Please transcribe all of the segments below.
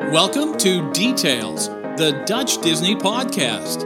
Welcome to Details, the Dutch Disney podcast.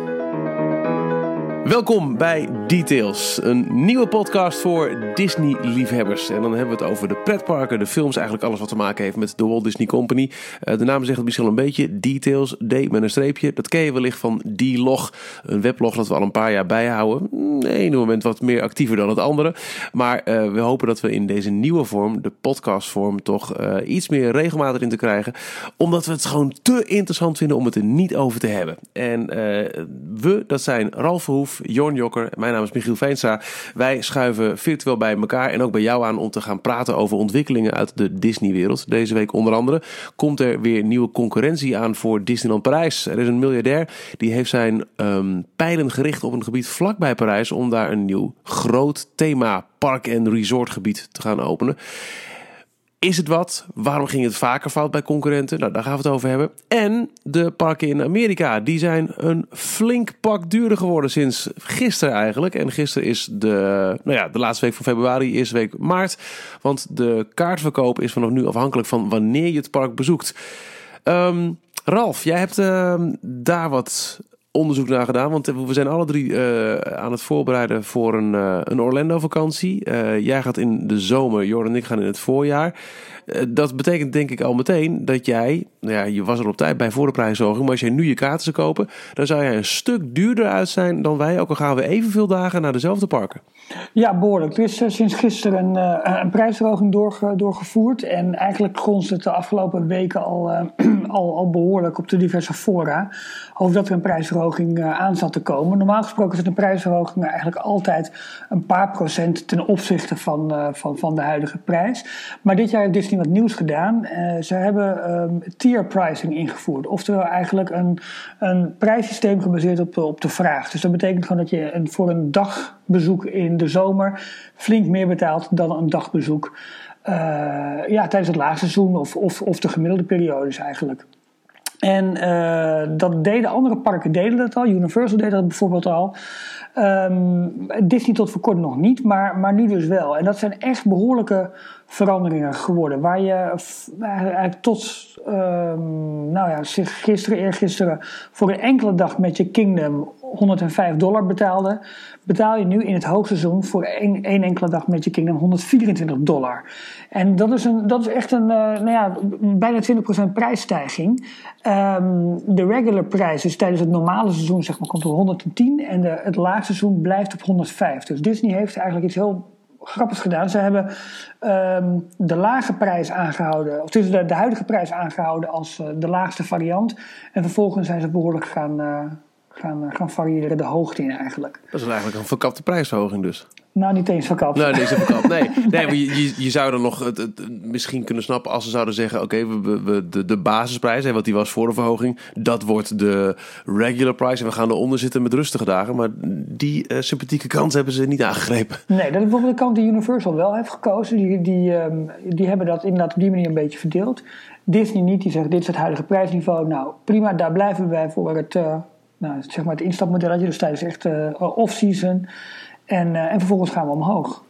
Welkom bij Details, een nieuwe podcast voor Disney-liefhebbers. En dan hebben we het over de pretparken, de films, eigenlijk alles wat te maken heeft met de Walt Disney Company. De naam zegt het misschien al een beetje, Details, D met een streepje. Dat ken je wellicht van D-Log, een weblog dat we al een paar jaar bijhouden. Eén moment wat meer actiever dan het andere. Maar we hopen dat we in deze nieuwe vorm, de podcastvorm, toch iets meer regelmatig in te krijgen. Omdat we het gewoon te interessant vinden om het er niet over te hebben. En we, dat zijn Ralf Verhoef, Jorn Jokker, mijn naam is Michiel Veenstra. Wij schuiven virtueel bij elkaar en ook bij jou aan om te gaan praten over ontwikkelingen uit de Disney-wereld. Deze week onder andere komt er weer nieuwe concurrentie aan voor Disneyland Parijs. Er is een miljardair die heeft zijn pijlen gericht op een gebied vlakbij Parijs om daar een nieuw groot thema park- en resortgebied te gaan openen. Is het wat? Waarom ging het vaker fout bij concurrenten? Nou, daar gaan we het over hebben. En de parken in Amerika, die zijn een flink pak duurder geworden sinds gisteren eigenlijk. En gisteren is de laatste week van februari, eerste week maart. Want de kaartverkoop is vanaf nu afhankelijk van wanneer je het park bezoekt. Ralf, jij hebt daar wat onderzoek naar gedaan, want we zijn alle drie aan het voorbereiden voor een Orlando-vakantie. Jij gaat in de zomer, Jordan en ik gaan in het voorjaar. Dat betekent denk ik al meteen dat jij, je was er op tijd bij voor de prijsverhoging, maar als jij nu je kaarten zou kopen, dan zou jij een stuk duurder uit zijn dan wij, ook al gaan we evenveel dagen naar dezelfde parken. Ja, behoorlijk. Er is sinds gisteren een prijsverhoging doorgevoerd. En eigenlijk gronst het de afgelopen weken al behoorlijk op de diverse fora over dat er een prijsverhoging aan zat te komen. Normaal gesproken is een prijsverhoging eigenlijk altijd een paar procent ten opzichte van de huidige prijs. Maar dit jaar heeft Disney wat nieuws gedaan. Ze hebben tier pricing ingevoerd. Oftewel eigenlijk een prijssysteem gebaseerd op de vraag. Dus dat betekent gewoon dat je voor een dagbezoek in de zomer flink meer betaalt dan een dagbezoek tijdens het laagseizoen of de gemiddelde periodes eigenlijk. En dat deden andere parken deden dat al. Universal deed dat bijvoorbeeld al. Disney tot voor kort nog niet, maar nu dus wel. En dat zijn echt behoorlijke veranderingen geworden. Waar je eigenlijk tot eergisteren voor een enkele dag met je Kingdom $105 betaalde, betaal je nu in het hoogseizoen voor één enkele dag met je Kingdom $124. En dat is echt een bijna 20% prijsstijging. De regular prijs, dus tijdens het normale seizoen zeg maar, komt op 110 en het laagseizoen blijft op 105. Dus Disney heeft eigenlijk iets heel grappigs gedaan. Ze hebben de lage prijs aangehouden, of dus de huidige prijs aangehouden als de laagste variant. En vervolgens zijn ze behoorlijk gaan variëren de hoogte in eigenlijk. Dat is eigenlijk een verkapte prijsverhoging dus. Nou, niet eens verkapt. Nee, niet eens verkapt. Nee, maar je zou dan nog het misschien kunnen snappen als ze zouden zeggen, oké, de basisprijs, want die was voor de verhoging, dat wordt de regular price en we gaan eronder zitten met rustige dagen. Maar die sympathieke kant hebben ze niet aangegrepen. Nee, dat is bijvoorbeeld de kant die Universal wel heeft gekozen. Die hebben dat inderdaad op die manier een beetje verdeeld. Disney niet, die zegt dit is het huidige prijsniveau. Nou, prima, daar blijven we bij voor het instapmodelletje. Dus tijdens echt off-season. En vervolgens gaan we omhoog.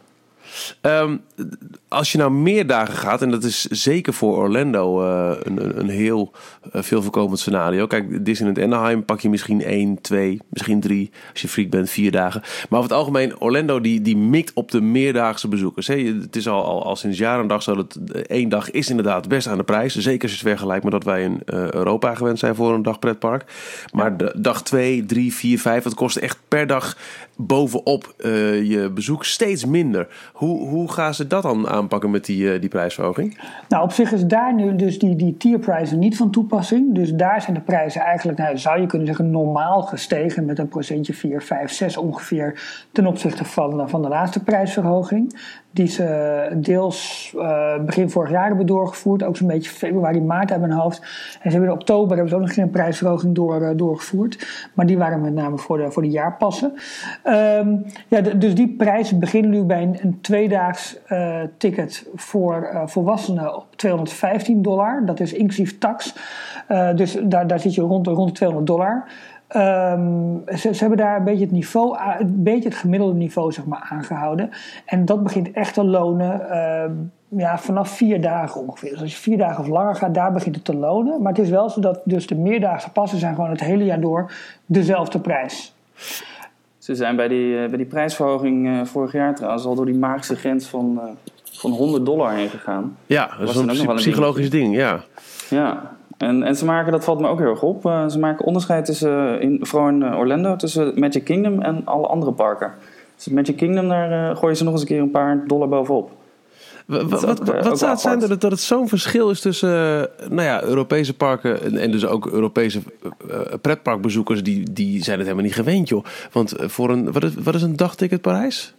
Als je nou meer dagen gaat, en dat is zeker voor Orlando een heel veel voorkomend scenario. Kijk, Disneyland Anaheim pak je misschien 1, 2, misschien 3, als je freak bent, 4 dagen. Maar over het algemeen, Orlando die mikt op de meerdaagse bezoekers. Hè. Het is al sinds jaren een dag zo dat 1 dag is inderdaad best aan de prijs. Zeker als je het vergelijkt met dat wij in Europa gewend zijn voor een dag pretpark. Maar de dag 2, 3, 4, 5, dat kost echt per dag bovenop je bezoek steeds minder. Hoe gaan ze dat dan aanpakken met die prijsverhoging? Nou, op zich is daar nu dus die tierprijzen niet van toepassing. Dus daar zijn de prijzen eigenlijk, zou je kunnen zeggen, normaal gestegen met een procentje 4, 5, 6 ongeveer ten opzichte van de laatste prijsverhoging. Die ze deels begin vorig jaar hebben doorgevoerd. Ook zo'n beetje februari, maart uit mijn hoofd. En ze hebben in oktober ook nog geen prijsverhoging doorgevoerd. Maar die waren met name voor de jaarpassen. Dus die prijzen beginnen nu bij een tweedaags ticket voor volwassenen op $215. Dat is inclusief tax. Dus daar zit je rond de $200. Ze hebben daar een beetje het niveau, een beetje het gemiddelde niveau zeg maar, aangehouden. En dat begint echt te lonen vanaf 4 dagen ongeveer. Dus als je 4 dagen of langer gaat, daar begint het te lonen. Maar het is wel zo dat dus de meerdaagse passen zijn gewoon het hele jaar door dezelfde prijs. Ze zijn bij die prijsverhoging vorig jaar trouwens al door die magische grens van $100 heen gegaan. Ja, dat is een psychologisch ding, ja. Ja, en ze maken, dat valt me ook heel erg op, ze maken onderscheid tussen, vooral in Orlando, tussen Magic Kingdom en alle andere parken. Dus Magic Kingdom, daar gooien ze nog eens een keer een paar dollar bovenop. Wat zou het zijn dat het zo'n verschil is tussen Europese parken en dus ook Europese pretparkbezoekers, die zijn het helemaal niet gewend, joh. Want voor wat is een dagticket Parijs?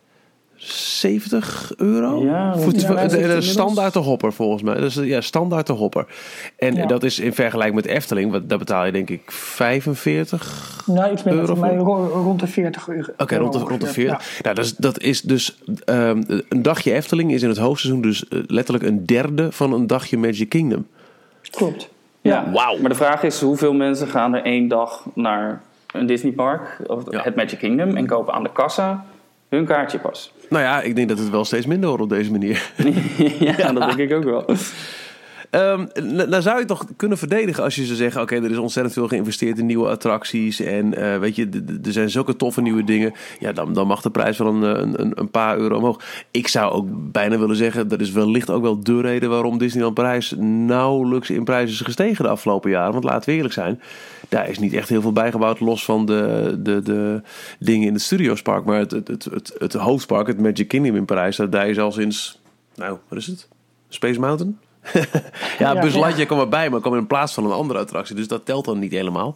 €70? Ja, voor standaard de hopper volgens mij. Dus standaard de hopper. En dat is in vergelijking met Efteling, daar betaal je denk ik €45. Nou, iets minder, voor mij rond de €40. Oké, rond de 40. Ja. Nou, dat is dus een dagje Efteling is in het hoogseizoen dus letterlijk een derde van een dagje Magic Kingdom. Klopt. Ja, wow. Maar de vraag is, hoeveel mensen gaan er 1 dag naar een Disneypark of het Magic Kingdom en kopen aan de kassa hun kaartje pas? Nou ja, ik denk dat het wel steeds minder wordt op deze manier. Ja, dat denk ik ook wel. Nou zou je het toch kunnen verdedigen als je zou zeggen, oké, er is ontzettend veel geïnvesteerd in nieuwe attracties en weet je, er zijn zulke toffe nieuwe dingen. Ja, dan mag de prijs wel een paar euro omhoog. Ik zou ook bijna willen zeggen, dat is wellicht ook wel de reden waarom Disneyland Parijs nauwelijks in prijs is gestegen de afgelopen jaren. Want laten we eerlijk zijn, daar is niet echt heel veel bijgebouwd, los van de dingen in het Studiospark. Maar het hoofdpark, het Magic Kingdom in Parijs, daar is al sinds, wat is het? Space Mountain? Buzz Lightyear kwam erbij, maar kwam in plaats van een andere attractie. Dus dat telt dan niet helemaal.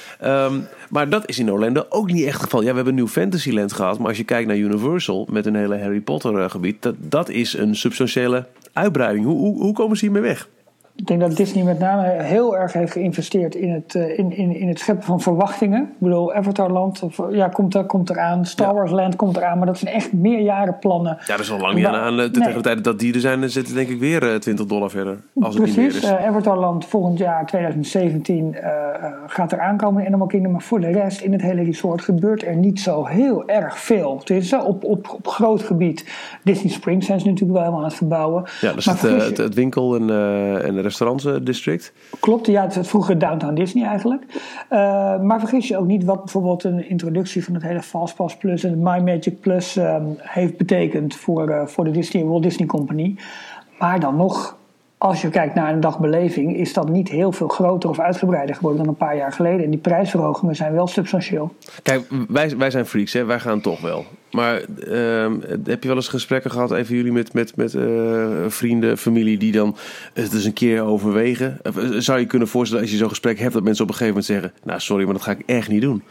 Maar dat is in Orlando ook niet echt het geval. Ja, we hebben New Fantasyland gehad. Maar als je kijkt naar Universal met een hele Harry Potter gebied, dat is een substantiële uitbreiding. Hoe komen ze hiermee weg? Ik denk dat Disney met name heel erg heeft geïnvesteerd in het scheppen van verwachtingen. Ik bedoel, Avatarland komt eraan, Star Wars Land komt eraan, maar dat zijn echt meerjarenplannen. Ja, dat is al lang niet aan. Tegen de tijd dat die er zijn, zitten denk ik weer $20 verder. Als het niet meer is. Avatarland volgend jaar 2017 gaat er aankomen in Animal Kingdom, maar voor de rest in het hele resort gebeurt er niet zo heel erg veel. Het is op groot gebied. Disney Springs zijn ze natuurlijk wel helemaal aan het verbouwen. Ja, dus het winkel en restaurantsdistrict. Klopt, ja, het vroeger Downtown Disney eigenlijk. Maar vergis je ook niet wat bijvoorbeeld een introductie van het hele Fastpass Plus en My Magic Plus heeft betekend voor de Walt Disney Company. Maar dan nog, als je kijkt naar een dagbeleving, is dat niet heel veel groter of uitgebreider geworden dan een paar jaar geleden. En die prijsverhogingen zijn wel substantieel. Kijk, wij zijn freaks, hè? Wij gaan toch wel. Maar heb je wel eens gesprekken gehad, even jullie met vrienden, familie, die dan het eens een keer overwegen? Zou je kunnen voorstellen, als je zo'n gesprek hebt, dat mensen op een gegeven moment zeggen, nou sorry, maar dat ga ik echt niet doen?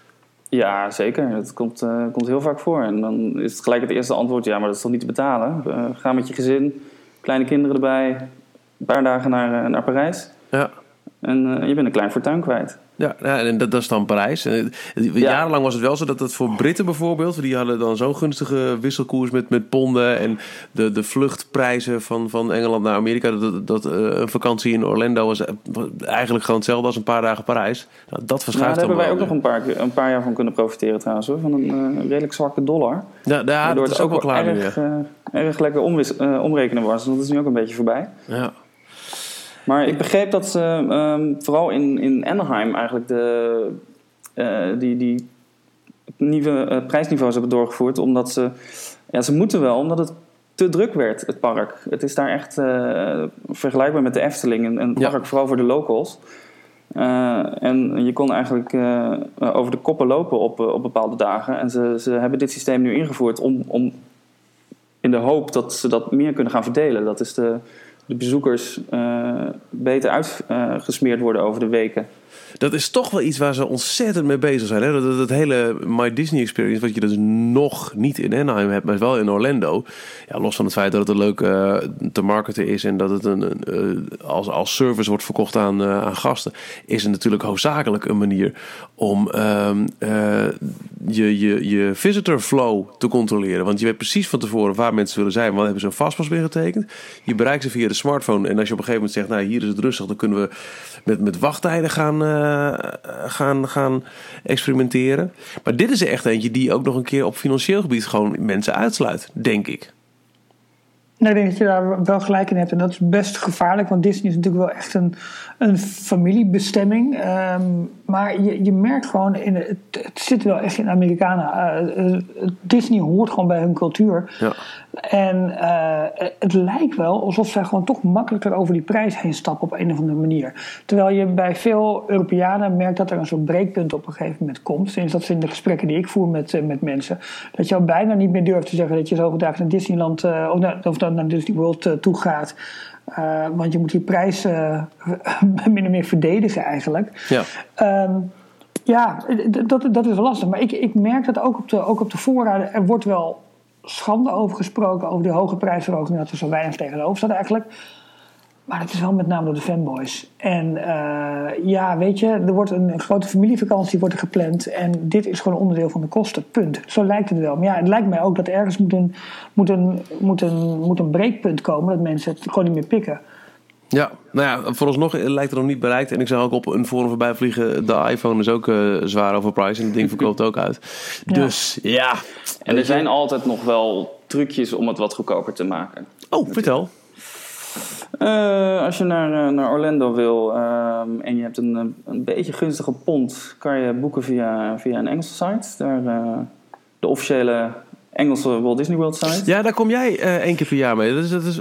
Ja, zeker. Dat komt heel vaak voor. En dan is het gelijk het eerste antwoord, ja, maar dat is toch niet te betalen? Ga met je gezin, kleine kinderen erbij, een paar dagen naar Parijs. Ja. En je bent een klein fortuin kwijt. Ja, en dat is dan Parijs. Jarenlang was het wel zo dat het voor Britten bijvoorbeeld, die hadden dan zo'n gunstige wisselkoers met ponden en de vluchtprijzen van Engeland naar Amerika. Dat een vakantie in Orlando was eigenlijk gewoon hetzelfde als een paar dagen Parijs. Nou, dat verschuift daar dan hebben wij wel ook nog een paar jaar van kunnen profiteren trouwens, hoor, van een redelijk zwakke dollar. Ja, dat is ook wel klaar nu. Erg lekker omrekenen was. Dat is nu ook een beetje voorbij. Ja. Maar ik begreep dat ze vooral in Anaheim eigenlijk die nieuwe prijsniveaus hebben doorgevoerd. Omdat ze moeten wel, omdat het te druk werd, het park. Het is daar echt vergelijkbaar met de Efteling. Een park vooral voor de locals. En je kon eigenlijk over de koppen lopen op bepaalde dagen. En ze hebben dit systeem nu ingevoerd om in de hoop dat ze dat meer kunnen gaan verdelen. Dat is de bezoekers beter uitgesmeerd worden over de weken. Dat is toch wel iets waar ze ontzettend mee bezig zijn. Hè? Dat hele My Disney Experience, wat je dus nog niet in Anaheim hebt, maar wel in Orlando. Ja, los van het feit dat het leuk te marketen is en dat het als service wordt verkocht aan gasten, is het natuurlijk hoofdzakelijk een manier om je visitor flow te controleren. Want je weet precies van tevoren waar mensen willen zijn. Want hebben ze een fastpass weer getekend. Je bereikt ze via de smartphone. En als je op een gegeven moment zegt, nou, hier is het rustig. Dan kunnen we met wachttijden gaan experimenteren. Maar dit is er echt eentje die ook nog een keer op financieel gebied gewoon mensen uitsluit, denk ik. Nou, ik denk dat je daar wel gelijk in hebt. En dat is best gevaarlijk, want Disney is natuurlijk wel echt een familiebestemming. Maar je merkt gewoon, het zit wel echt in Amerikanen. Disney hoort gewoon bij hun cultuur. Ja. En het lijkt wel alsof zij gewoon toch makkelijker over die prijs heen stappen op een of andere manier. Terwijl je bij veel Europeanen merkt dat er een soort breekpunt op een gegeven moment komt. Sinds dat ze in de gesprekken die ik voer met mensen. Dat je al bijna niet meer durft te zeggen dat je zoveel dagen naar Disneyland of naar Disney World toe gaat. Want je moet die prijs min of meer verdedigen eigenlijk. Ja, dat is wel lastig. Maar ik merk dat ook op de voorraden. Er wordt wel schande over gesproken, over de hoge prijsverhoging, dat er zo weinig tegenover staat eigenlijk. Maar het is wel met name door de fanboys. En weet je, er wordt een grote familievakantie wordt er gepland. En dit is gewoon onderdeel van de kosten, punt. Zo lijkt het wel. Maar ja, het lijkt mij ook dat ergens moet een breekpunt komen, dat mensen het gewoon niet meer pikken. Ja, nou ja, vooralsnog lijkt het nog niet bereikt. En ik zag ook op een forum voorbij vliegen, de iPhone is ook zwaar overpriced en het ding verkoopt ook uit. Dus ja. En er zijn altijd nog wel trucjes om het wat goedkoper te maken. Oh, vertel. Als je naar Orlando wil en je hebt een beetje gunstige pond, kan je boeken via een Engelse site. Daar, de officiële Engelse Walt Disney World site. Ja, daar kom jij 1 keer per jaar mee.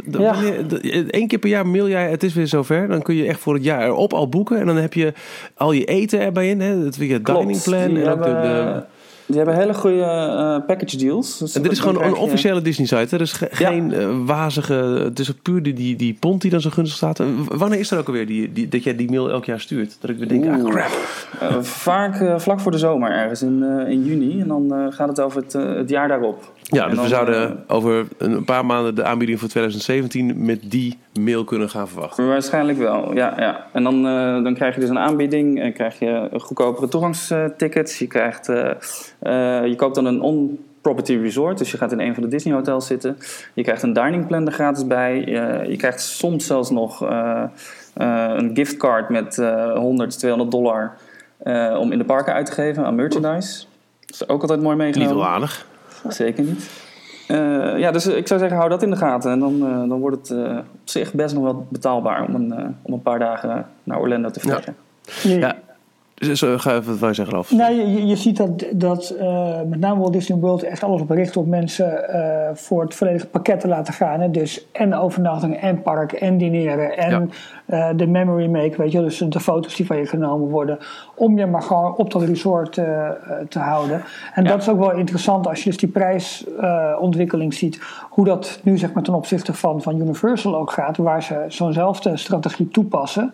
Eén keer per jaar mail jij, het is weer zover. Dan kun je echt voor het jaar erop al boeken. En dan heb je al je eten erbij in. Hè? Het dining plan. Die hebben hele goede package deals. Dus en dit is gewoon een officiële Disney site. Er is geen wazige. Het is puur die pond die dan zo gunstig staat. Wanneer is er ook alweer dat jij die mail elk jaar stuurt? Dat ik weer denk, crap. Vaak vlak voor de zomer ergens in juni. En dan gaat het over het jaar daarop. Ja, dus we zouden over een paar maanden de aanbieding voor 2017 met die mail kunnen gaan verwachten. Waarschijnlijk wel, ja. En dan krijg je dus een aanbieding en krijg je goedkopere toegangstickets. Je koopt dan een on-property resort, dus je gaat in een van de Disney hotels zitten. Je krijgt een dining plan er gratis bij. Je krijgt soms zelfs nog een giftcard met $100, $200 om in de parken uit te geven aan merchandise. Dat is ook altijd mooi meegenomen. Niet onaardig. Zeker niet. Dus ik zou zeggen, hou dat in de gaten. En dan wordt het op zich best nog wel betaalbaar om een paar dagen naar Orlando te vliegen. Ja. Dus ga even wat wij zeggen af. Nou, je ziet dat met name Walt Disney World echt alles op richt om mensen voor het volledige pakket te laten gaan. Hè? Dus en overnachting en park en dineren en de memory make, weet je, dus de foto's die van je genomen worden, om je maar gewoon op dat resort te houden. En dat is ook wel interessant als je dus die prijsontwikkeling ziet, hoe dat nu zeg maar ten opzichte van Universal ook gaat, waar ze zo'nzelfde strategie toepassen.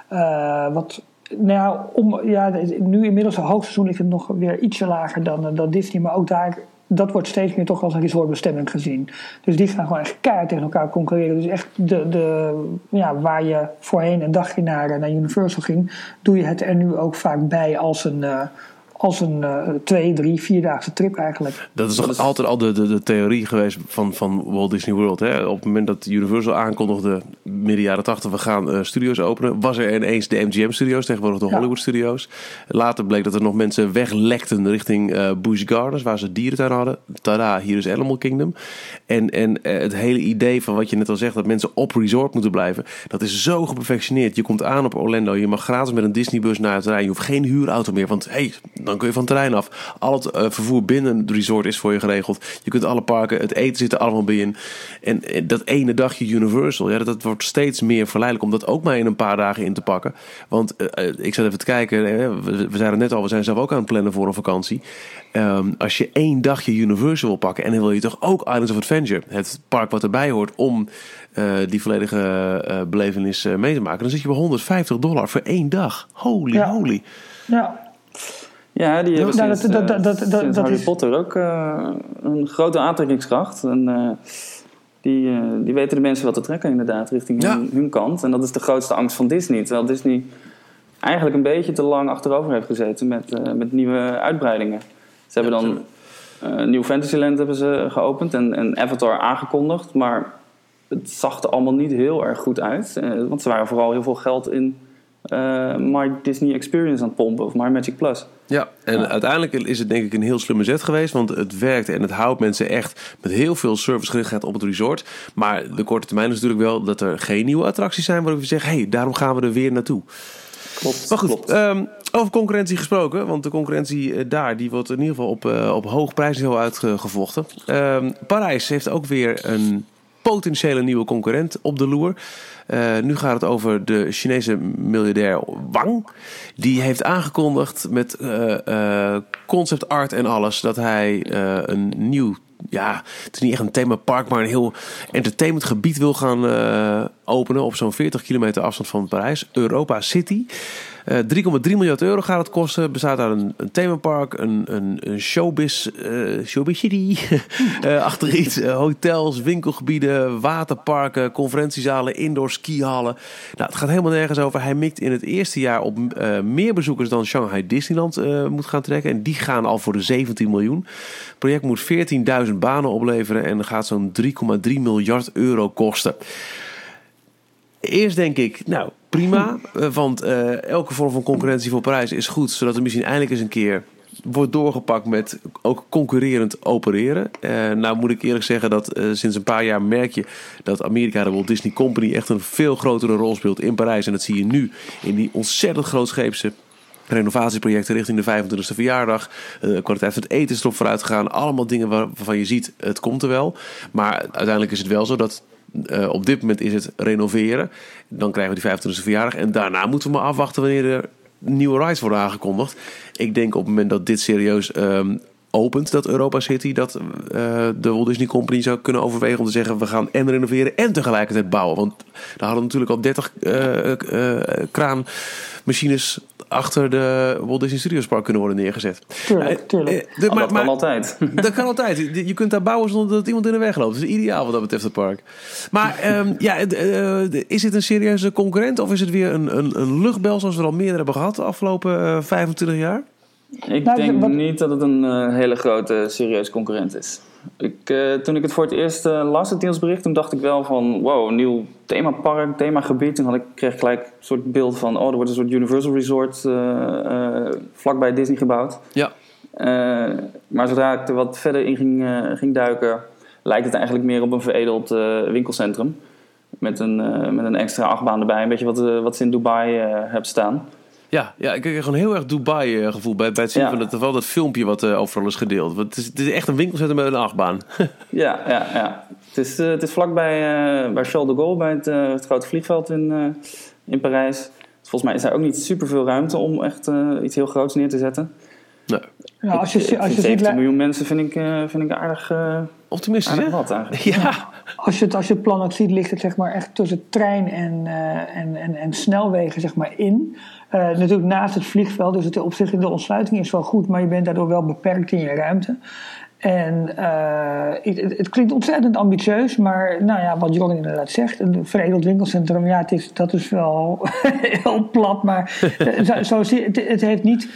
Nu inmiddels het hoogseizoen ligt het nog weer ietsje lager dan Disney, maar ook dat wordt steeds meer toch als een resortbestemming gezien. Dus die gaan gewoon echt keihard tegen elkaar concurreren. Dus echt waar je voorheen een dagje naar Universal ging, doe je het er nu ook vaak bij als een 2, 3, 4-daagse trip eigenlijk. Dat is toch altijd al de theorie geweest van Walt Disney World. Hè? Op het moment dat Universal aankondigde, midden jaren 80, we gaan studios openen, was er ineens de MGM studios, tegenwoordig de Hollywood studios. Later bleek dat er nog mensen weglekten richting Busch Gardens, waar ze dierentuin hadden. Tada, hier is Animal Kingdom. En het hele idee van wat je net al zegt, dat mensen op resort moeten blijven, dat is zo geperfectioneerd. Je komt aan op Orlando, je mag gratis met een Disneybus naar het terrein. Je hoeft geen huurauto meer, want dan kun je van het terrein af. Al het vervoer binnen het resort is voor je geregeld. Je kunt alle parken, het eten zit er allemaal bij in. En dat ene dagje Universal, dat wordt steeds meer verleidelijk om dat ook maar in een paar dagen in te pakken. Want ik zat even te kijken, we zeiden net al, we zijn zelf ook aan het plannen voor een vakantie. Als je 1 dagje Universal wil pakken en dan wil je toch ook Islands of Adventure, het park wat erbij hoort om die volledige belevenis mee te maken, dan zit je bij $150 voor 1 dag. Holy. Ja. Ja, die hebben sinds Harry Potter ook een grote aantrekkingskracht. En die weten de mensen wel te trekken inderdaad richting hun kant. En dat is de grootste angst van Disney. Terwijl Disney eigenlijk een beetje te lang achterover heeft gezeten met nieuwe uitbreidingen. Ze hebben dan New Fantasyland hebben ze geopend en Avatar aangekondigd. Maar het zag er allemaal niet heel erg goed uit. Want ze waren vooral heel veel geld in My Disney Experience aan het pompen. Of My Magic Plus. Ja, en uiteindelijk is het denk ik een heel slimme zet geweest. Want het werkt en het houdt mensen echt met heel veel servicegerichtheid op het resort. Maar de korte termijn is natuurlijk wel dat er geen nieuwe attracties zijn waarop je zegt, hey, daarom gaan we er weer naartoe. Klopt. Maar goed, over concurrentie gesproken. Want de concurrentie daar, die wordt in ieder geval op hoog prijsniveau uitgevochten. Parijs heeft ook weer een potentiële nieuwe concurrent op de loer. Nu gaat het over de Chinese miljardair Wang. Die heeft aangekondigd met concept art en alles dat hij een nieuw, ja, het is niet echt een themapark, maar een heel entertainmentgebied wil gaan openen op zo'n 40 kilometer afstand van Parijs. Europa City. 3,3 miljard euro gaat het kosten. Bestaat uit een themapark, een showbiz city, achter iets, hotels, winkelgebieden, waterparken, conferentiezalen, indoor skihallen. Nou, het gaat helemaal nergens over. Hij mikt in het eerste jaar op meer bezoekers dan Shanghai Disneyland moet gaan trekken. En die gaan al voor de 17 miljoen. Het project moet 14.000 banen opleveren en gaat zo'n 3,3 miljard euro kosten. Eerst denk ik, nou prima, want elke vorm van concurrentie voor Parijs is goed, zodat er misschien eindelijk eens een keer wordt doorgepakt met ook concurrerend opereren. Nou moet ik eerlijk zeggen dat sinds een paar jaar merk je dat Amerika, de Walt Disney Company, echt een veel grotere rol speelt in Parijs. En dat zie je nu in die ontzettend grootscheepse renovatieprojecten richting de 25e verjaardag. Kwaliteit van het eten is erop vooruit gegaan. Allemaal dingen waarvan je ziet, het komt er wel. Maar uiteindelijk is het wel zo dat op dit moment is het renoveren. Dan krijgen we die 25e verjaardag. En daarna moeten we maar afwachten wanneer er nieuwe rides worden aangekondigd. Ik denk op het moment dat dit serieus opent, dat Europa City, dat de Walt Disney Company zou kunnen overwegen om te zeggen, we gaan en renoveren en tegelijkertijd bouwen. Want daar hadden natuurlijk al 30 kraanmachines achter de Walt Disney Studios Park kunnen worden neergezet. Tuurlijk. Dat kan altijd. Dat kan altijd. Je kunt daar bouwen zonder dat iemand in de weg loopt. Dat is ideaal wat dat betreft het park. Maar is dit een serieuze concurrent of is het weer een luchtbel zoals we er al meerdere hebben gehad de afgelopen 25 jaar? Ik denk niet dat het een hele grote, serieuze concurrent is. Toen ik het voor het eerst las, het nieuwsbericht, toen dacht ik wel van, wow, een nieuw themapark, themagebied. Toen kreeg ik gelijk een soort beeld van, er wordt een soort Universal Resort vlakbij Disney gebouwd. Ja. Maar zodra ik er wat verder in ging duiken, lijkt het eigenlijk meer op een veredeld winkelcentrum. Met een extra achtbaan erbij. Een beetje wat ze in Dubai hebben staan. Ja, ik kreeg gewoon heel erg Dubai gevoel bij het zien van dat filmpje wat overal is gedeeld. Want het is echt een winkelcentrum met een achtbaan. Ja. Het is vlakbij bij Charles de Gaulle, bij het grote vliegveld in Parijs. Volgens mij is daar ook niet superveel ruimte om echt iets heel groots neer te zetten. Nee. Nou, als je 17 miljoen mensen vind ik aardig optimistisch, aardig hè? Wat eigenlijk. Ja. Als je het plan ook ziet, ligt het zeg maar echt tussen trein en snelwegen zeg maar in. Natuurlijk naast het vliegveld, dus het op zich de ontsluiting is wel goed, maar je bent daardoor wel beperkt in je ruimte. En het klinkt ontzettend ambitieus, maar nou ja, wat Jorgen inderdaad zegt, een veredeld winkelcentrum, ja, dat is wel heel plat, maar het heeft niet.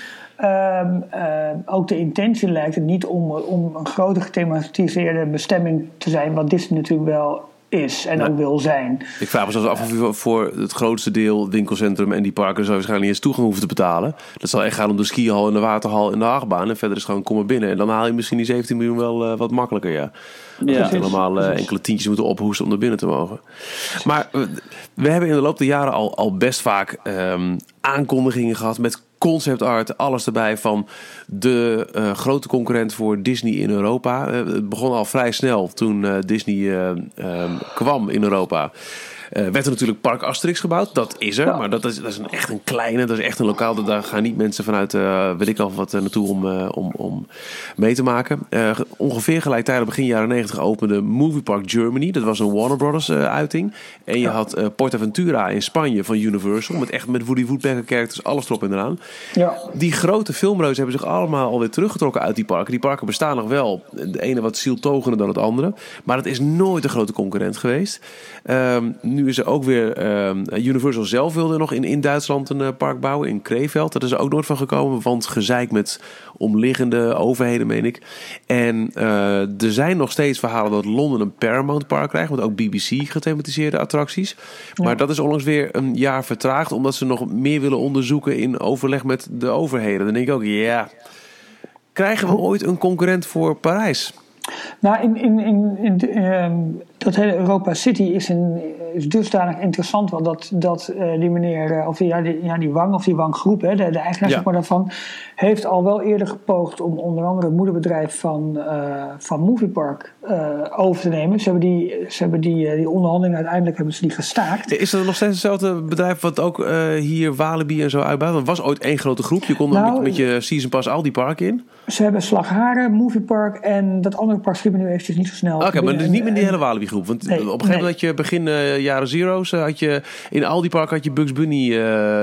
Ook de intentie lijkt het niet om een grote gethematiseerde bestemming te zijn, wat Disney natuurlijk wel is en ook wil zijn. Ik vraag me zelfs af of voor het grootste deel winkelcentrum en die parken zou je waarschijnlijk niet eens toegang hoeven te betalen. Dat zal echt gaan om de skihal en de waterhal en de achtbaan. En verder is gewoon kom maar binnen. En dan haal je misschien die 17 miljoen wel wat makkelijker, ja. Dat je allemaal enkele tientjes moeten ophoesten om er binnen te mogen. Maar we hebben in de loop der jaren al best vaak aankondigingen gehad met concept art, alles erbij van de grote concurrent voor Disney in Europa. Het begon al vrij snel toen Disney kwam in Europa. Werd er natuurlijk Park Asterix gebouwd. Dat is er, maar dat is echt een kleine. Dat is echt een lokaal. Daar gaan niet mensen vanuit weet ik al wat naartoe om mee te maken. Ongeveer gelijktijdig begin jaren 90 opende Movie Park Germany. Dat was een Warner Brothers uiting. En je had PortAventura in Spanje van Universal. Met Woody Woodpecker characters, alles erop en eraan. Ja. Die grote filmreuzen hebben zich allemaal alweer teruggetrokken uit die parken. Die parken bestaan nog wel. De ene wat zieltogender dan het andere. Maar het is nooit een grote concurrent geweest. Nu nu is er ook weer... Universal zelf wilde nog in Duitsland een park bouwen, in Krefeld. Dat is er ook nooit van gekomen, want gezeik met omliggende overheden, meen ik. En er zijn nog steeds verhalen dat Londen een Paramount Park krijgt, met ook BBC gethematiseerde attracties. Ja. Maar dat is onlangs weer een jaar vertraagd, omdat ze nog meer willen onderzoeken in overleg met de overheden. Dan denk ik ook, krijgen we ooit een concurrent voor Parijs? Nou, in dat hele Europa City is dusdanig interessant wel dat die meneer, die Wang-groep, de eigenaar zeg maar daarvan, heeft al wel eerder gepoogd om onder andere het moederbedrijf van Moviepark over te nemen. Ze hebben die onderhandelingen uiteindelijk gestaakt. Is dat nog steeds hetzelfde bedrijf wat ook hier Walibi en zo uitbouwt? Dat was ooit één grote groep. Je kon met je season pass al die parken in. Ze hebben Slagharen, Moviepark en dat andere park schiet me nu eventjes niet zo snel. Oké, maar dus niet meer die hele Walibi groep. Want op een gegeven moment had je begin jaren zero's, had je in al die parken had je Bugs Bunny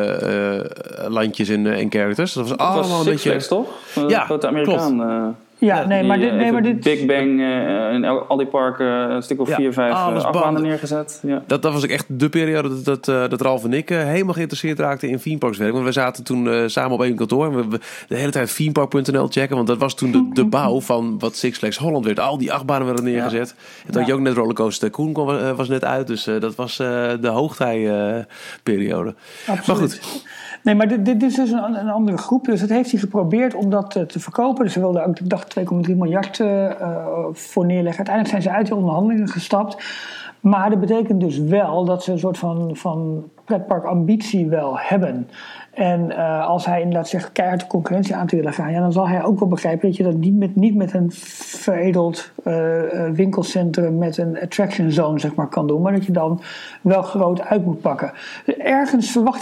landjes en characters. Dat was allemaal een beetje... Flags, toch? Ja, grote Amerikaan. Maar dit... Big Bang in al die parken een stuk of 4, 5 achtbanen neergezet. Ja. Dat was ook echt de periode dat Ralf en ik helemaal geïnteresseerd raakten in themeparkswerk. Want we zaten toen samen op één kantoor en we de hele tijd themepark.nl checken. Want dat was toen de bouw van wat Six Flags Holland werd. Al die achtbanen werden neergezet. En toen had je ook net Rollercoaster Tycoon was net uit. Dus dat was de hoogtijperiode. Absoluut. Maar goed. Nee, maar dit is dus een andere groep. Dus dat heeft hij geprobeerd om dat te verkopen. Dus ze wilden ook, ik dacht, 2,3 miljard voor neerleggen. Uiteindelijk zijn ze uit de onderhandelingen gestapt. Maar dat betekent dus wel dat ze een soort van pretparkambitie wel hebben. En als hij inderdaad zegt keihard de concurrentie aan te willen gaan, dan zal hij ook wel begrijpen dat je dat niet met een veredeld winkelcentrum met een attraction zone zeg maar kan doen, maar dat je dan wel groot uit moet pakken. Ergens verwacht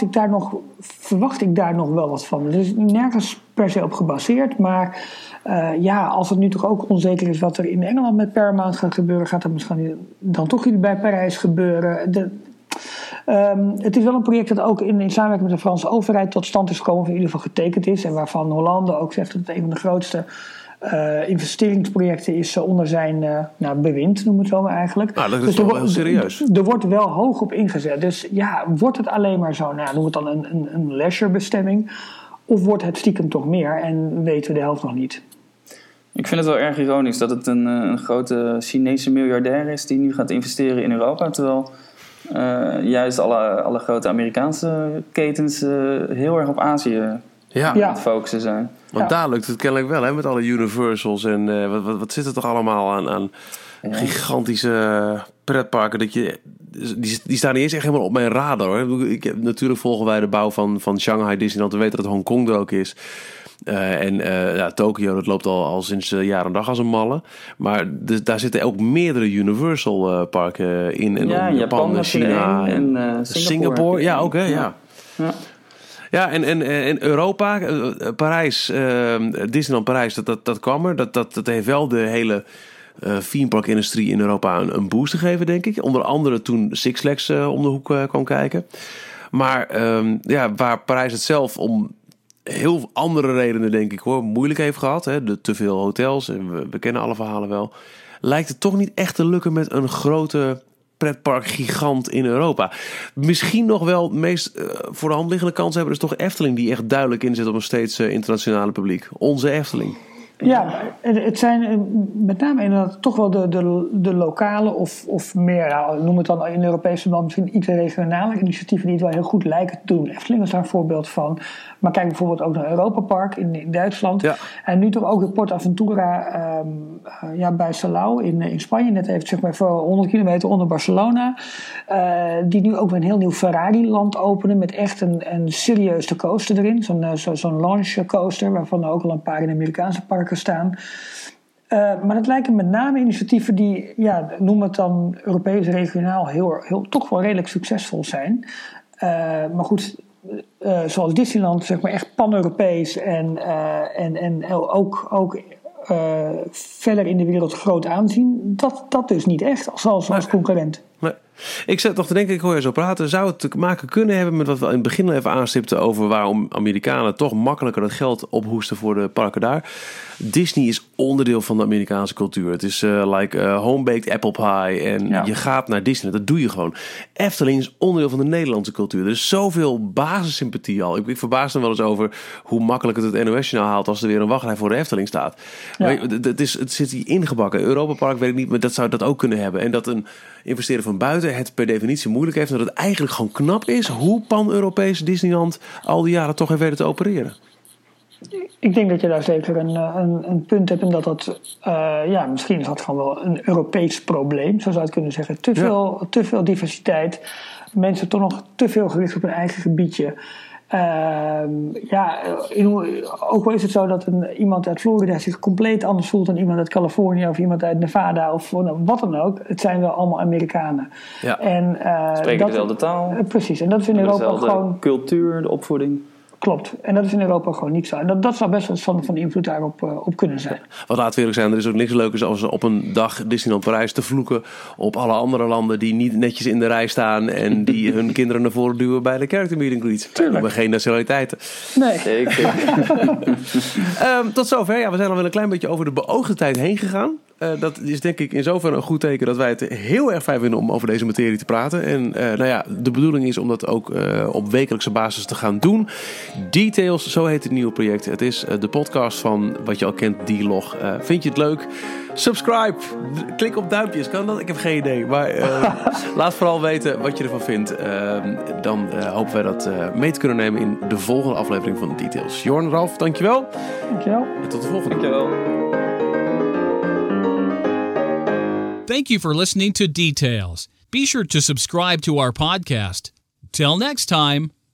ik daar nog wel wat van. Het is nergens per se op gebaseerd, maar als het nu toch ook onzeker is wat er in Engeland met Paramount gaat gebeuren, gaat dat misschien dan toch iets bij Parijs gebeuren. Het is wel een project dat ook in samenwerking met de Franse overheid tot stand is gekomen, of in ieder geval getekend is. En waarvan Hollande ook zegt dat het een van de grootste investeringsprojecten is onder zijn bewind, noemen we het zo maar eigenlijk. Dat is wel heel serieus. Er wordt wel hoog op ingezet. Dus wordt het alleen maar zo, noem het dan een leisurebestemming, of wordt het stiekem toch meer en weten we de helft nog niet? Ik vind het wel erg ironisch dat het een grote Chinese miljardair is die nu gaat investeren in Europa, terwijl juist alle grote Amerikaanse ketens heel erg op Azië aan het focussen zijn. Want daar lukt het kennelijk wel, hè, met alle Universals en wat zit er toch allemaal aan gigantische pretparken. Die staan niet eens echt helemaal op mijn radar, hoor. Natuurlijk volgen wij de bouw van Shanghai Disneyland. We weten dat Hongkong er ook is. Tokio, dat loopt al sinds jaar en dag als een malle. Maar daar zitten ook meerdere Universal parken in. En Japan, China en Singapore. Ja, ook hè, ja. Ja, en Europa, Parijs, Disneyland Parijs, dat kwam er. Dat heeft wel de hele themeparkindustrie in Europa een boost gegeven, denk ik. Onder andere toen Six Flags om de hoek kwam kijken. Maar waar Parijs het zelf om heel andere redenen, denk ik, moeilijk heeft gehad. Hè, te veel hotels, en we kennen alle verhalen wel. Lijkt het toch niet echt te lukken met een grote pretparkgigant in Europa. Misschien nog wel het meest voor de hand liggende kans hebben, is toch Efteling, die echt duidelijk inzet op een steeds internationale publiek. Onze Efteling. Ja, het zijn met name inderdaad toch wel de lokale of meer, noem het dan in Europese verband misschien iets regionale initiatieven die het wel heel goed lijken te doen. Efteling is daar een voorbeeld van. Maar kijk bijvoorbeeld ook naar Europa Park in Duitsland. Ja. En nu toch ook de PortAventura bij Salau in Spanje. Net even zeg maar voor 100 kilometer onder Barcelona. Die nu ook weer een heel nieuw Ferrari-land openen met echt een serieuze coaster erin. Zo'n launch coaster waarvan er ook al een paar in Amerikaanse parken staan. Maar dat lijken met name initiatieven die, noem het dan Europees regionaal, heel toch wel redelijk succesvol zijn. Maar goed, zoals Disneyland, zeg maar echt pan-Europees en ook verder in de wereld groot aanzien, dat dus niet echt als concurrent. Nee. Ik zat nog te denken, ik hoor je zo praten. Zou het te maken kunnen hebben met wat we in het begin even aanstipten over waarom Amerikanen toch makkelijker het geld ophoesten voor de parken daar? Disney is onderdeel van de Amerikaanse cultuur. Het is home-baked apple pie en je gaat naar Disney. Dat doe je gewoon. Efteling is onderdeel van de Nederlandse cultuur. Er is zoveel basissympathie al. Ik verbaas me wel eens over hoe makkelijk het NOS-journaal haalt als er weer een wachtrij voor de Efteling staat. Ja. Het zit hier ingebakken. Europa Park weet ik niet, maar dat zou dat ook kunnen hebben. En dat een investeerder van buiten het per definitie moeilijk heeft. En dat het eigenlijk gewoon knap is hoe pan-Europees Disneyland al die jaren toch heeft weten te opereren. Ik denk dat je daar zeker een punt hebt en dat misschien is dat gewoon wel een Europees probleem, zo zou je het kunnen zeggen. Te veel diversiteit, mensen toch nog te veel gericht op hun eigen gebiedje. Ook wel is het zo dat iemand uit Florida zich compleet anders voelt dan iemand uit Californië of iemand uit Nevada of wat dan ook. Het zijn wel allemaal Amerikanen. Ja. Spreken dezelfde taal. Precies, en dat is in Europa gewoon cultuur, de opvoeding. Klopt. En dat is in Europa gewoon niet zo. En dat zou best wel eens van invloed daarop op kunnen zijn. Wat laat we eerlijk zijn, er is ook niks leukers als op een dag Disneyland Parijs te vloeken op alle andere landen die niet netjes in de rij staan en die hun kinderen naar voren duwen bij de character meeting greets. We hebben geen nationaliteiten. Nee. Tot zover. Ja, we zijn al wel een klein beetje over de beoogde tijd heen gegaan. Dat is denk ik in zoverre een goed teken dat wij het heel erg fijn vinden om over deze materie te praten. En de bedoeling is om dat ook op wekelijkse basis te gaan doen. Details, zo heet het nieuwe project. Het is de podcast van wat je al kent, D-Log. Vind je het leuk? Subscribe. Klik op duimpjes. Kan dat? Ik heb geen idee. Maar laat vooral weten wat je ervan vindt. Dan hopen wij dat mee te kunnen nemen in de volgende aflevering van Details. Jorn, Ralf, dankjewel. Dankjewel. En tot de volgende. Dankjewel. Thank you for listening to Details. Be sure to subscribe to our podcast. Till next time.